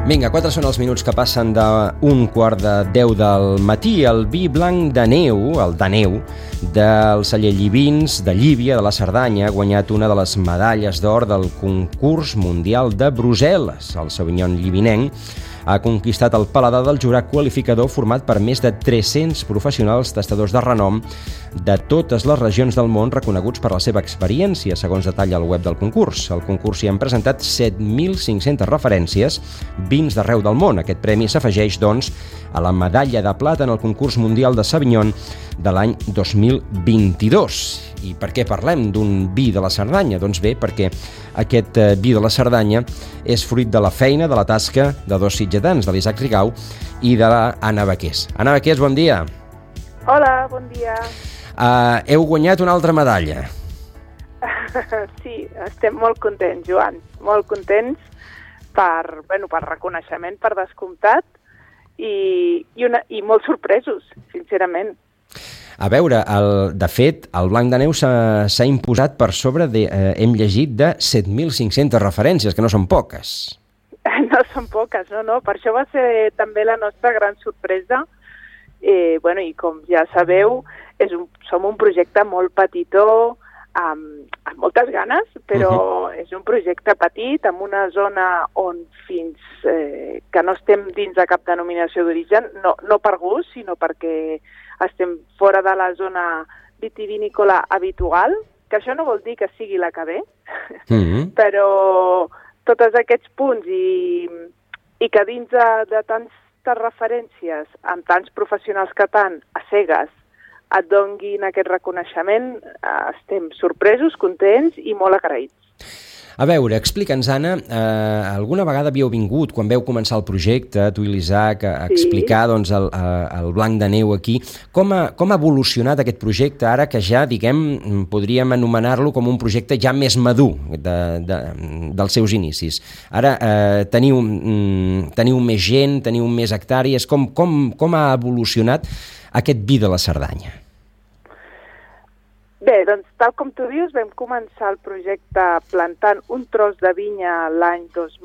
Vinga, 4 són els minuts que passen d'un quart de 10 del matí. El vi blanc de neu, el de neu, del celler Llivins, de Llívia, de la Cerdanya, ha guanyat una de les medalles d'or del concurs mundial de Brussel·les. El Sauvignon llivinenc ha conquistat el paladar del jurat qualificador format per més de 300 professionals tastadors de renom de totes les regions del món reconeguts per la seva experiència, segons detalla el web del concurs. Al concurs hi han presentat 7.500 referències, vins d'arreu del món. Aquest premi s'afegeix, doncs, a la medalla de plata en el concurs mundial de Sauvignon de l'any 2022. I per què parlem d'un vi de la Cerdanya? Doncs bé, perquè aquest vi de la Cerdanya és fruit de la feina, de la tasca de dos sitgetans, de l'Isaac Rigau i de l'Anna Baqués. Anna Baqués, bon dia. Hola, bon dia. Heu guanyat una altra medalla. Sí, estem molt contents, Joan, molt contents per reconeixement, per descomptat, i molt sorpresos, sincerament. A veure, de fet, el blanc de neu s'ha imposat per sobre, hem llegit, de 7.500 referències, que no són poques. No són poques, no. Per això va ser també la nostra gran sorpresa. I com ja sabeu, som un projecte molt petitó, amb moltes ganes, però és un projecte petit, en una zona on fins que no estem dins de cap denominació d'origen, no per gust, sinó perquè estem fora de la zona vitivinícola habitual, que això no vol dir que sigui la que ve, però tots aquests punts i que dins de tantes referències, amb tants professionals que tant, a cegues, et donguin aquest reconeixement, estem sorpresos, contents i molt agraïts. A veure, explica'ns, Anna, alguna vegada havíeu vingut, quan veu començar el projecte, tu i l'Isaac, a explicar el blanc de neu aquí. Com ha evolucionat aquest projecte ara que ja, podríem anomenar-lo com un projecte ja més madur dels seus inicis? Ara teniu més gent, teniu més hectàrees. Com ha evolucionat aquest vi de la Cerdanya? Bé, doncs, tal com tu dius, vam començar el projecte plantant un tros de vinya l'any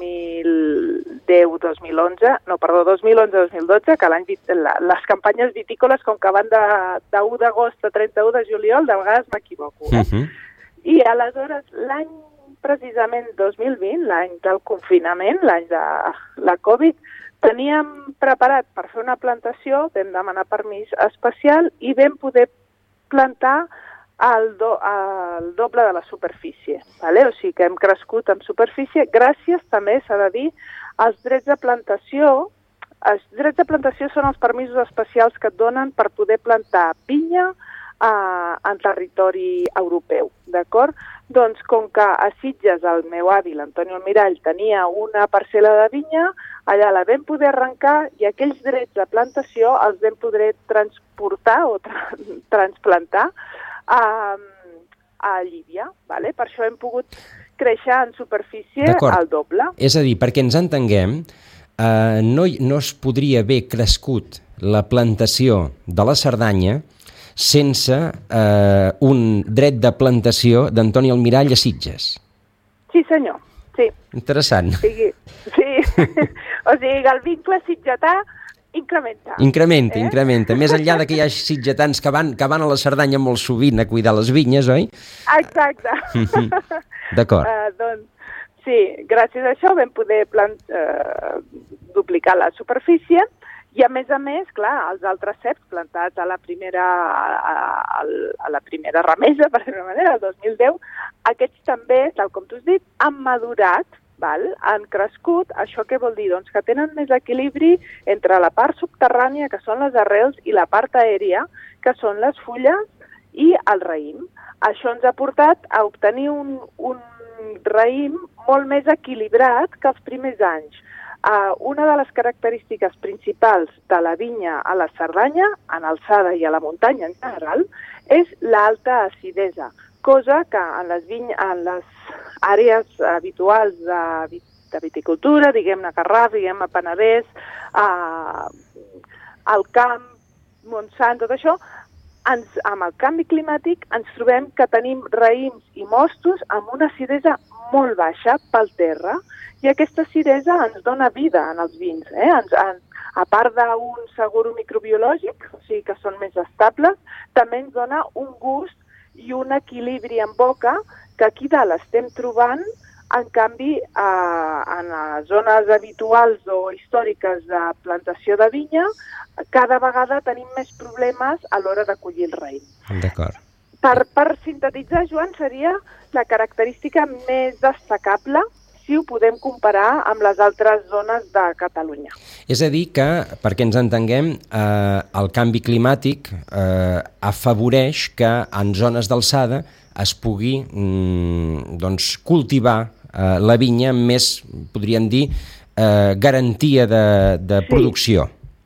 2011-2012, que les campanyes vitícoles, com que van de 1 d'agost a 31 de juliol, de vegades m'equivoco. I aleshores, l'any precisament 2020, l'any del confinament, l'any de la Covid, teníem preparat per fer una plantació, vam demanar permís especial i vam poder plantar el doble de la superfície. O sigui que hem crescut en superfície gràcies, també s'ha de dir, als drets de plantació. Els drets de plantació són els permisos especials que et donen per poder plantar vinya en territori europeu, d'acord? Doncs com que a Sitges el meu avi, l'Antonio Almirall, tenia una parcel·la de vinya, allà la vam poder arrencar i aquells drets de plantació els vam poder transportar o transplantar a Llívia. Per això hem pogut créixer en superfície al doble. És a dir, perquè ens entenguem, no es podria haver crescut la plantació de la Cerdanya sense un dret de plantació d'Antoni Almirall a Sitges. Sí, senyor. Sí. Interessant. Sí. O sigui, el vincle sitgetà incrementa. Incrementa. Més enllà que hi ha sitgetans que van a la Cerdanya molt sovint a cuidar les vinyes, oi? Exacte. D'acord. Doncs, sí, gràcies a això vam poder duplicar la superfície i, a més, clar, els altres ceps plantats a la primera remesa, per dir-ho manera, el 2010, aquests també, tal com tu has dit, han madurat, han crescut. Això què vol dir? Doncs que tenen més equilibri entre la part subterrània, que són les arrels, i la part aèria, que són les fulles i el raïm. Això ens ha portat a obtenir un raïm molt més equilibrat que els primers anys. Una de les característiques principals de la vinya a la Cerdanya, en alçada i a la muntanya en general, és l'alta acidesa, cosa que en les àrees habituals de viticultura, diguem-ne Garraf, diguem-ne Penedès, al camp, Montsant, tot això, amb el canvi climàtic ens trobem que tenim raïms i mostos amb una acidesa molt baixa pel terra, i aquesta acidesa ens dona vida en els vins. A part d'un seguro microbiològic, o sigui que són més estables, també ens dona un gust i un equilibri en boca que aquí dalt estem trobant. En canvi, en les zones habituals o històriques de plantació de vinya, cada vegada tenim més problemes a l'hora de collir el raïm. D'acord. Per sintetitzar, Joan, seria la característica més destacable si ho podem comparar amb les altres zones de Catalunya. És a dir que, perquè ens entenguem, el canvi climàtic afavoreix que en zones d'alçada es pugui cultivar la vinya amb més, podríem dir, garantia de producció.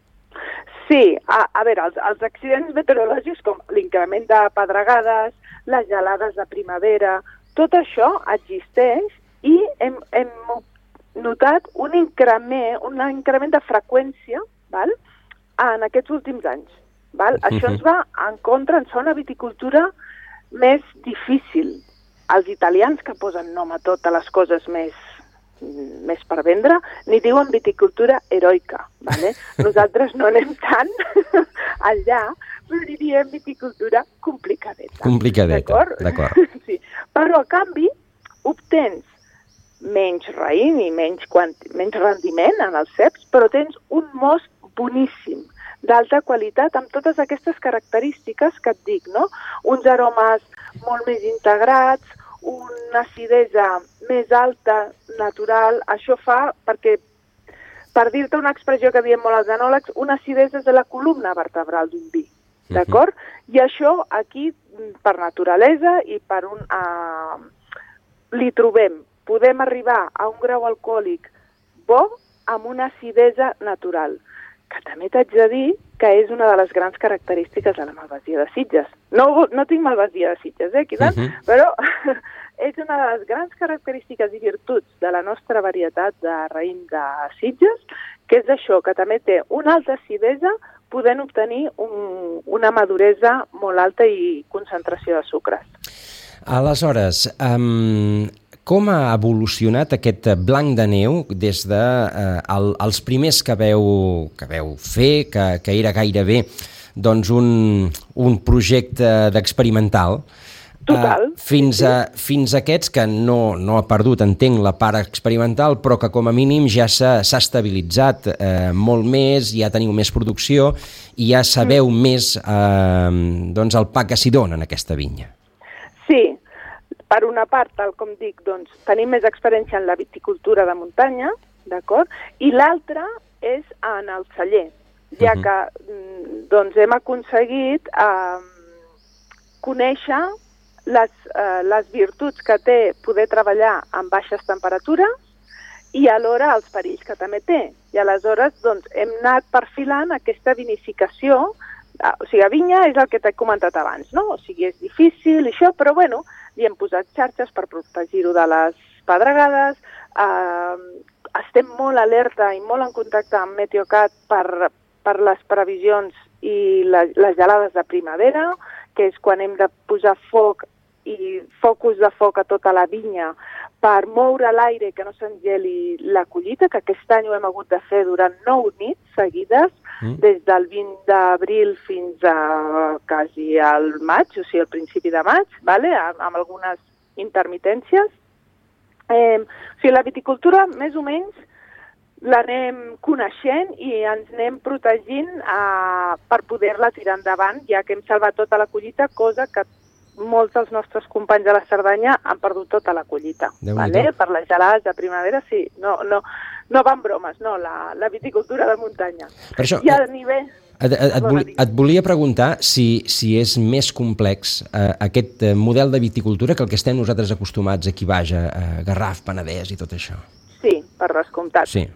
Sí, a veure, els accidents meteorològics com l'increment de pedregades, les gelades de primavera, tot això existeix i hem notat un increment de freqüència, val? En aquests últims anys. Val? Això ens va en contra, ens fa una viticultura més difícil. Els italians, que posen nom a totes les coses més per vendre, ni diuen viticultura heroica. Vale? Nosaltres no anem tant allà, però ni diem viticultura complicadeta. Complicadeta, d'acord. Sí. Però, a canvi, obtens menys raïm i menys rendiment en els ceps, però tens un most boníssim, d'alta qualitat, amb totes aquestes característiques que et dic, no? Uns aromes molt més integrats, una acidesa més alta, natural. Això fa perquè, per dir-te una expressió que diem molt els enòlegs, una acidesa és la columna vertebral d'un vi, d'acord? I això aquí, per naturalesa i per li trobem. Podem arribar a un grau alcohòlic bo amb una acidesa natural, que també t'haig de dir que és una de les grans característiques de la Malvasia de Sitges. No tinc Malvasia de Sitges, aquí dalt, però és una de les grans característiques i virtuts de la nostra varietat de raïm de Sitges, que és això, que també té una alta acidesa, podent obtenir una maduresa molt alta i concentració de sucres. Aleshores, com ha evolucionat aquest blanc de neu des de els primers que veu fer, que era gairebé doncs, un projecte d'experimental, fins a aquests que no ha perdut, entenc, la part experimental, però que com a mínim ja s'ha estabilitzat molt més, ja teniu més producció i ja sabeu més el pa que s'hi dona en aquesta vinya. Sí. Per una part, tal com dic, doncs, tenim més experiència en la viticultura de muntanya, d'acord? I l'altra és en el celler, ja que doncs, hem aconseguit conèixer les virtuts que té poder treballar amb baixes temperatures i alhora els perills que també té. I aleshores doncs, hem anat perfilant aquesta vinificació. O sigui, a vinya és el que t'he comentat abans, no? O sigui, és difícil, això, però bueno, li hem posat xarxes per protegir-ho de les pedregades, estem molt alerta i molt en contacte amb Meteocat per les previsions i les gelades de primavera, que és quan hem de posar foc i focus de foc a tota la vinya per moure l'aire i que no s'engeli la collita, que aquest any ho hem hagut de fer durant 9 nits seguides, des del 20 d'abril fins a quasi al maig, o sigui, al principi de maig, vale? Amb algunes intermitències. O sigui, la viticultura, més o menys, l'anem coneixent i ens anem protegint per poder-la tirar endavant, ja que hem salvat tota la collita, cosa que molts dels nostres companys de la Cerdanya han perdut tota la collita. Vale? Per les gelades de primavera, sí. No van bromes, no, la viticultura de muntanya. Per això, i a nivell... et volia preguntar si és més complex aquest model de viticultura que el que estem nosaltres acostumats aquí baix, a Garraf, Penedès i tot això. Sí, per descomptat. Sí.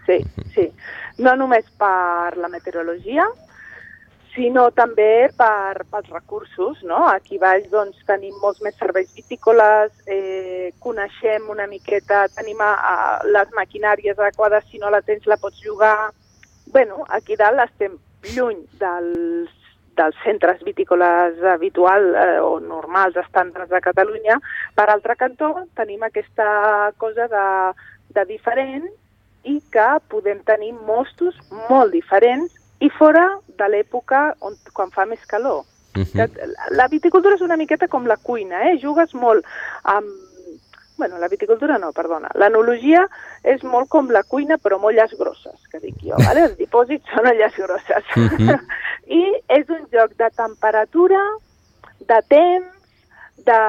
No només per la meteorologia, sinó també pels recursos, no? Aquí baix doncs, tenim molts més serveis vitícoles, coneixem una miqueta, tenim les maquinàries adequades, si no la tens la pots llogar. Bueno, aquí dalt estem lluny dels centres vitícoles habituals o normals, estàndards de Catalunya. Per altre cantó, tenim aquesta cosa de diferent i que podem tenir mostos molt diferents i fora de l'època quan fa més calor. La viticultura és una miqueta com la cuina, jugues molt amb... Bueno, la viticultura no, perdona. L'enologia és molt com la cuina, però amb olles grosses, que dic jo, ¿vale? Els dipòsits són olles grosses. I és un joc de temperatura, de temps, de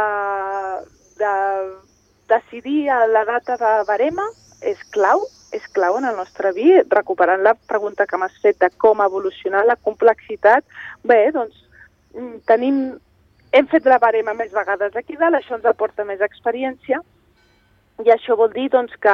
decidir la data de barema, és clau en el nostre vi, recuperant la pregunta que m'has fet de com evolucionar la complexitat. Bé, doncs, hem fet la barema més vegades aquí dalt, això ens aporta més experiència, i això vol dir doncs, que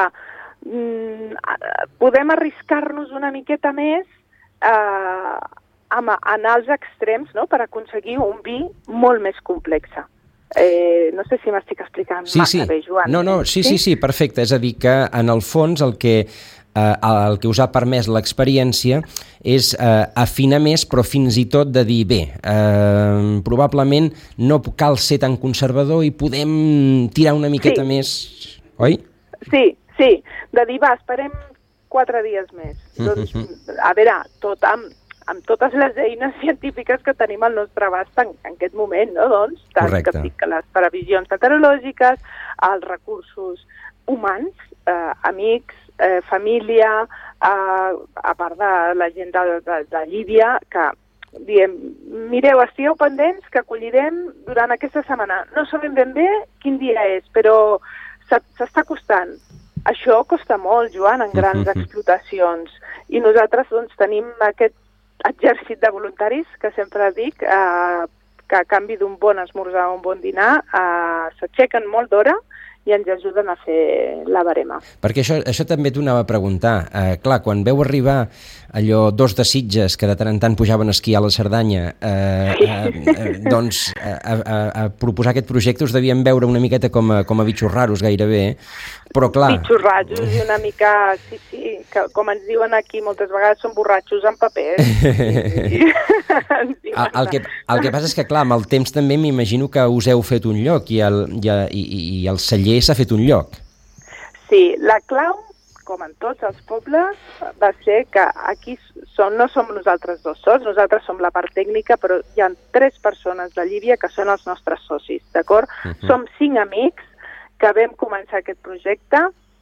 podem arriscar-nos una miqueta més a anar als extrems, no?, per aconseguir un vi molt més complex. No sé si m'estic explicant massa bé, Joan. No, sí, perfecte. És a dir, que en el fons el que us ha permès l'experiència és afinar més, però fins i tot de dir, bé, probablement no cal ser tan conservador i podem tirar una miqueta més, oi? Sí, de dir, esperem 4 dies més. Doncs, a veure, amb totes les eines científiques que tenim al nostre abast en aquest moment, no? Doncs, tant que dic que les previsions meteorològiques, els recursos humans, amics, família, a part de la gent de Llívia, que diem, mireu, estigueu pendents que collirem durant aquesta setmana. No sabem ben bé quin dia és, però s'està costant. Això costa molt, Joan, en grans explotacions. I nosaltres doncs, tenim aquest exèrcit de voluntaris, que sempre dic, que a canvi d'un bon esmorzar o un bon dinar s'aixequen molt d'hora i ens ajuden a fer la barema. Perquè això també t'ho anava a preguntar. Clar, quan veu arribar allò dos de Sitges que de tant en tant pujaven a esquiar a la Cerdanya, doncs a proposar aquest projecte us devien veure una miqueta com a bitxos raros gairebé, però clar... Bitxos raros i una mica, sí, que com ens diuen aquí moltes vegades són borratxos en paper. El que passa és que clar, amb el temps també m'imagino que us heu fet un lloc i el celler s'ha fet un lloc. Sí, la clau, com en tots els pobles, va ser que aquí no som nosaltres dos sols, nosaltres som la part tècnica, però hi ha 3 persones de Llívia que són els nostres socis, d'acord? Som 5 amics que vam començar aquest projecte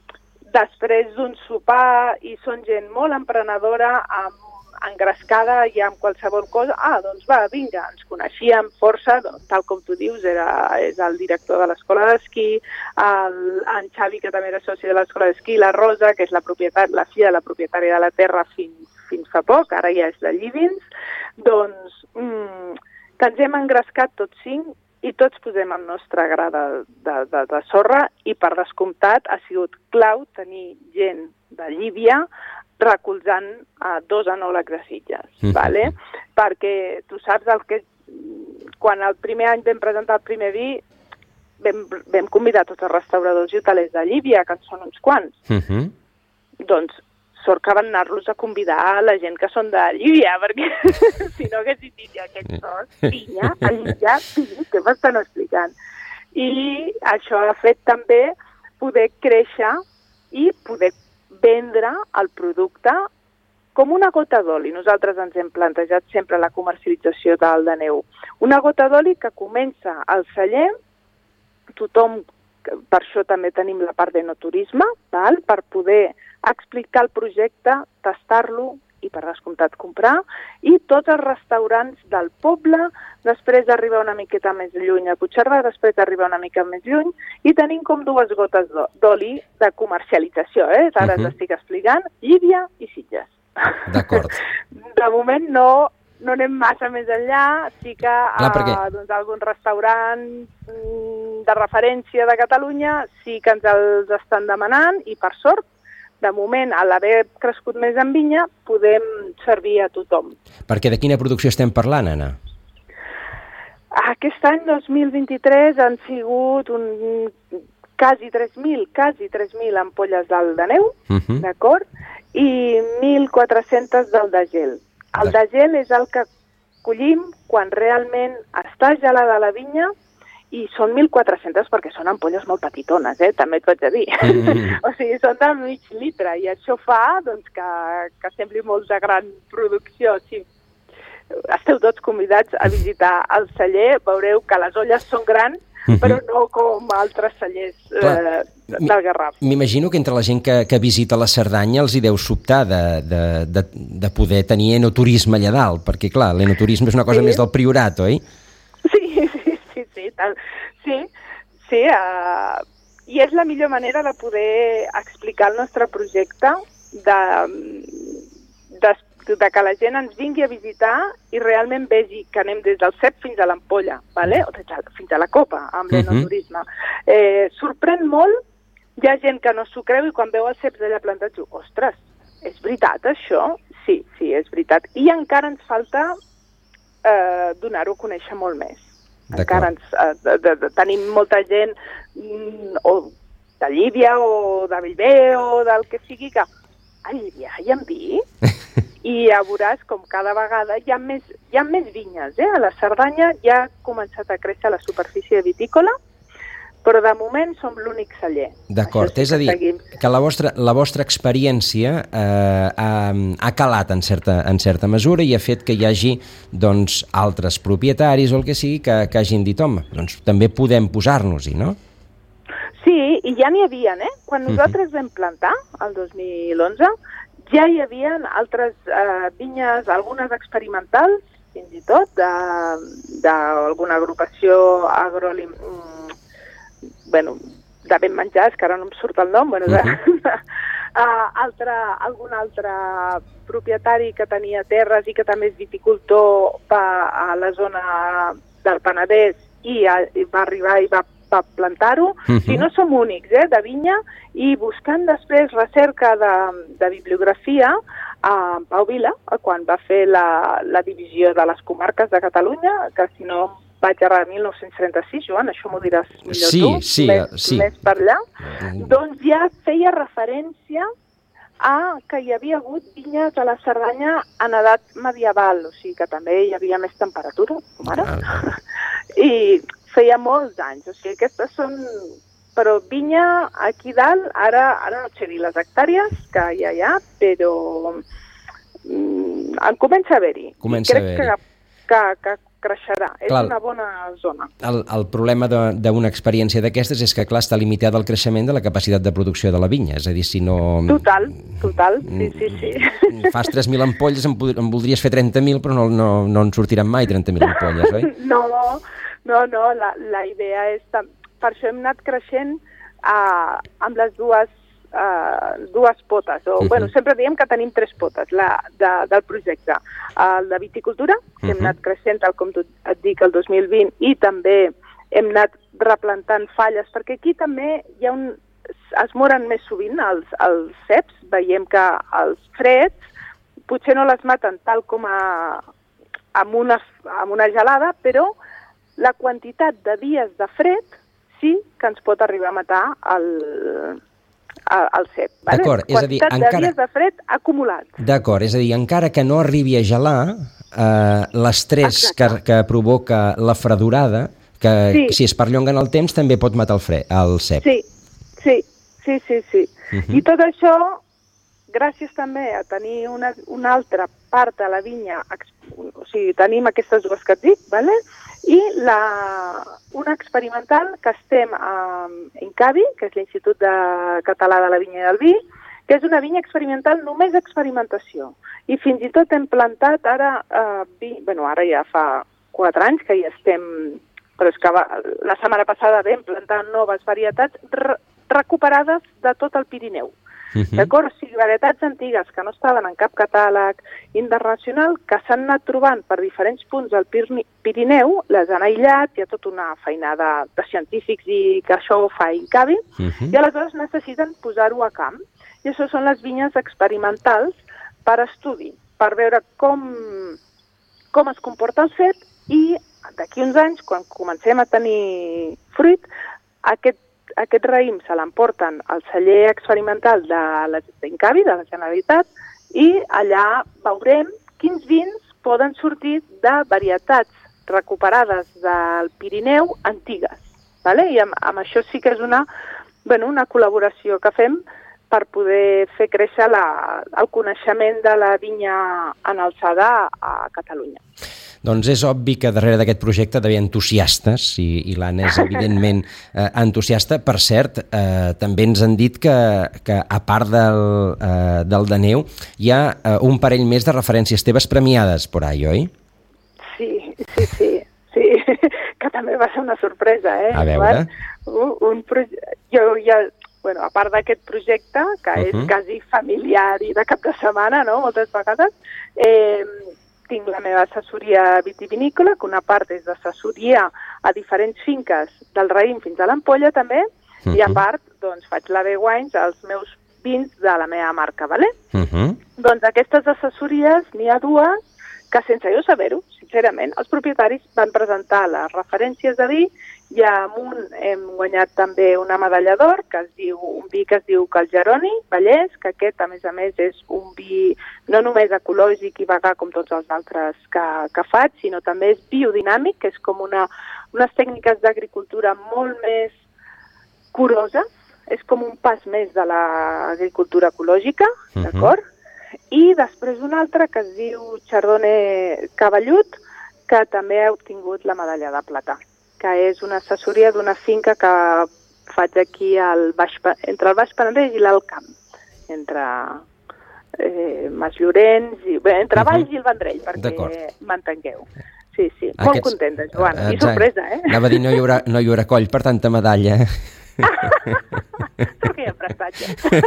després d'un sopar i són gent molt emprenedora, engrescada i amb qualsevol cosa. Doncs va, vinga, ens coneixíem força, tal com tu dius, és el director de l'escola d'esquí, en Xavi, que també era soci de l'escola d'esquí, la Rosa, que és la filla de la propietària de la terra fins fa poc, ara ja és de Llívins, doncs que ens hem engrescat tots 5 i tots posem el nostre gra de sorra i per descomptat ha sigut clau tenir gent de Llívia recolzant 2 enòlegs de Sitges, ¿vale? Perquè tu saps quan el primer any vam presentar el primer vi vam convidar tots els restauradors i hotelers de Llívia, que en són uns quants. Doncs sort que van anar-los a convidar a la gent que són de Llívia, perquè si no haguessin dit aquest sort, pinya, a Llívia, què m'estan explicant? I això ha fet també poder créixer i poder vendre el producte com una gota d'oli. Nosaltres ens hem plantejat sempre la comercialització del de neu. Una gota d'oli que comença al celler, tothom, per això també tenim la part d'enoturisme, per poder explicar el projecte, tastar-lo i per descomptat comprar, i tots els restaurants del poble, després d'arribar una miqueta més lluny a Puigcerdà, després d'arribar una mica més lluny, i tenim com 2 gotes d'oli de comercialització, ara t'estic explicant, Llívia i Sitges. D'acord. De moment no anem massa més enllà, sí que alguns restaurants de referència de Catalunya sí que ens els estan demanant i per sort de moment, a l'haver crescut més en vinya, podem servir a tothom. Perquè de quina producció estem parlant, Anna? Aquest any, 2023, han sigut quasi 3.000 ampolles del de neu, d'acord? I 1.400 del de gel. El de gel és el que collim quan realment està gelada la vinya i són 1.400 perquè són ampolles molt petitones, també et vaig a dir. O sigui, són de mig litre i això fa doncs, que sembli molt de gran producció. Sí. Esteu tots convidats a visitar el celler, veureu que les olles són grans, però no com altres cellers del Garraf. M'imagino que entre la gent que visita la Cerdanya els hi deu sobtar de poder tenir enoturisme allà dalt, perquè clar, l'enoturisme és una cosa més del Priorat, oi? Sí, i és la millor manera de poder explicar el nostre projecte, de que la gent ens vingui a visitar i realment vegi que anem des del cep fins a l'ampolla, o fins a la copa, amb l'enoturisme. Sorprèn molt, hi ha gent que no s'ho creu i quan veu els ceps allà plantats diu, ostres, és veritat això? Sí, és veritat. I encara ens falta donar-ho a conèixer molt més. Encara tenim molta gent o de Llívia o de Bellver o del que sigui que a Llívia hi ha vi? I ja veuràs com cada vegada hi ha més vinyes. A la Cerdanya ja ha començat a créixer la superfície vitícola, però de moment som l'únic celler. D'acord, és a dir, que la vostra experiència ha calat en certa mesura i ha fet que hi hagi altres propietaris o el que sigui que hagin dit, home, doncs també podem posar-nos-hi, no? Sí, i ja n'hi havia, Quan nosaltres vam plantar, el 2011, ja hi havia altres vinyes, algunes experimentals, fins i tot, d'alguna agrupació de ben menjars, que ara no em surt el nom, algun altre propietari que tenia terres i que també és viticultor a la zona del Penedès i va arribar i va plantar-ho. Si no som únics de vinya i buscant després recerca de bibliografia a Pau Vila, quan va fer la divisió de les comarques de Catalunya, que si no vaig errar 1936, Joan, això m'ho diràs millor tu, més per allà, doncs ja feia referència a que hi havia hagut vinyes a la Cerdanya en edat medieval, o sigui que també hi havia més temperatura, com ara, i feia molts anys, o sigui, aquestes són... Però vinya aquí dalt, ara no sé dir les hectàrees que ja hi ha, però en comença a haver-hi. Crec que creixerà. És una bona zona. El problema d'una experiència d'aquestes és que, clar, està limitada el creixement de la capacitat de producció de la vinya. És a dir, si no... Total, sí. Fas 3.000 ampolles, en voldries fer 30.000, però no en sortiran mai 30.000 ampolles, oi? No, la idea és... Per això hem anat creixent amb les dues potes. Sempre diem que tenim 3 potes del projecte. El de viticultura, que hem anat creixent, tal com et dic, el 2020, i també hem anat replantant falles, perquè aquí també es moren més sovint els ceps. Veiem que els freds potser no les maten tal com amb una gelada, però la quantitat de dies de fred sí que ens pot arribar a matar el cep. D'acord, és a dir, quantitat de dies de fred acumulats. D'acord, és a dir, encara que no arribi a gelar, l'estrès que provoca la fredurada, que si es perllonga en el temps també pot matar el cep. Sí. I tot això, gràcies també a tenir una altra part de la vinya, o sigui, tenim aquestes dues que et dic, i una experimental que estem a INCAVI, que és l'Institut Català de la Vinya i del Vi, que és una vinya experimental només experimentació. I fins i tot hem plantat ara ja fa 4 anys que hi estem, però és que la setmana passada vam plantar noves varietats recuperades de tot el Pirineu. D'acord? O sigui, varietats antigues que no estaven en cap catàleg internacional, que s'han anat trobant per diferents punts del Pirineu, les han aïllat, hi ha tota una feinada de científics i que això ho fa INCAVI, i aleshores necessiten posar-ho a camp. I això són les vinyes experimentals per estudi, per veure com es comporta el cep i d'aquí uns anys, quan comencem a tenir fruit, aquest raïm se l'emporten al celler experimental de l'INCAVI, de la Generalitat, i allà veurem quins vins poden sortir de varietats recuperades del Pirineu antigues. Vale? I amb això sí que és una col·laboració que fem per poder fer créixer el coneixement de la vinya en alçada a Catalunya. Doncs és obvi que darrere d'aquest projecte hi havia entusiastes, i l'Anna és evidentment entusiasta. Per cert, també ens han dit que a part del Daneu hi ha un parell més de referències teves premiades por ahí, oi? Sí, que també va ser una sorpresa, eh? A veure. A part d'aquest projecte, que és quasi familiar i de cap de setmana, no?, moltes vegades, tinc la meva assessoria vitivinícola, que una part és d'assessoria a diferents finques del raïm fins a l'ampolla també, i a part doncs, faig l'AV Wines als meus vins de la meva marca, ¿vale? Doncs aquestes assessories n'hi ha dues que sense jo saber-ho, sincerament, els propietaris van presentar les referències de vi i amb un hem guanyat també una medalla d'or, un vi que es diu Calgeroni, Vallès, que aquest, a més, és un vi no només ecològic i vegà com tots els altres que faig, sinó també és biodinàmic, que és com unes tècniques d'agricultura molt més curoses, és com un pas més de l'agricultura ecològica, d'acord? I després un altre que es diu Chardonnay Cavallut, que també ha obtingut la medalla de plata, que és una assessoria d'una finca que faig aquí entre el Baix Penedès i l'Alt Camp, entre Masllorenç, entre Valls i el Vendrell, perquè m'entengueu. Sí, molt contenta, Joan, i sorpresa, eh? Anava a dir, no hi haurà coll per tanta medalla. Perquè hi ha prestatge.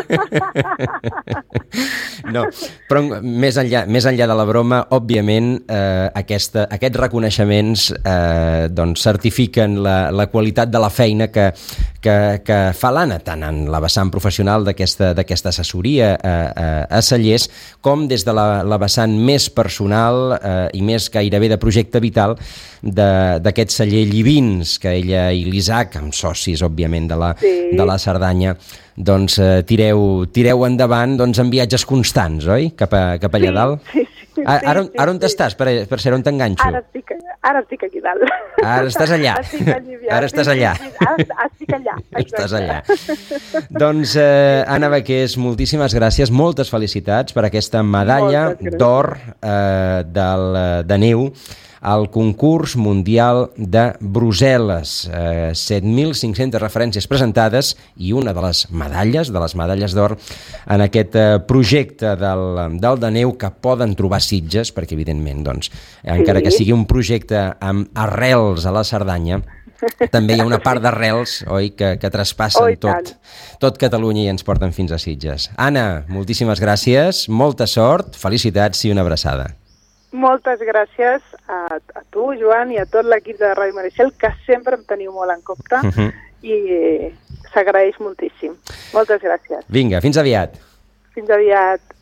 No, però més enllà de la broma, òbviament aquests reconeixements certifiquen la qualitat de la feina que fa l'Anna, tant en la vessant professional d'aquesta assessoria a cellers, com des de la vessant més personal i més gairebé de projecte vital d'aquest celler Llivins, que ella i l'Isaac, amb socis, òbviament, de la Cerdanya, doncs tireu endavant en viatges constants, oi? Cap allà dalt? Sí. Ara on estàs, per ser on t'enganxo? Ara estic aquí dalt. Ara estàs allà. Ara estàs allà. Estic allà. Estàs allà. Doncs, Anna Baqués, moltíssimes gràcies, moltes felicitats per aquesta medalla d'or de neu al concurs mundial de Brussel·les. 7.500 referències presentades i una de les medalles d'or en aquest projecte del Daneu, que poden trobar Sitges, perquè evidentment, doncs, encara que sigui un projecte amb arrels a la Cerdanya, també hi ha una part d'arrels, oi, que traspassen tot Catalunya i ens porten fins a Sitges. Anna, moltíssimes gràcies, molta sort, felicitats i una abraçada. Moltes gràcies a tu, Joan, i a tot l'equip de Ràdio Maricel, que sempre em teniu molt en compte i s'agraeix moltíssim. Moltes gràcies. Vinga, fins aviat. Fins aviat.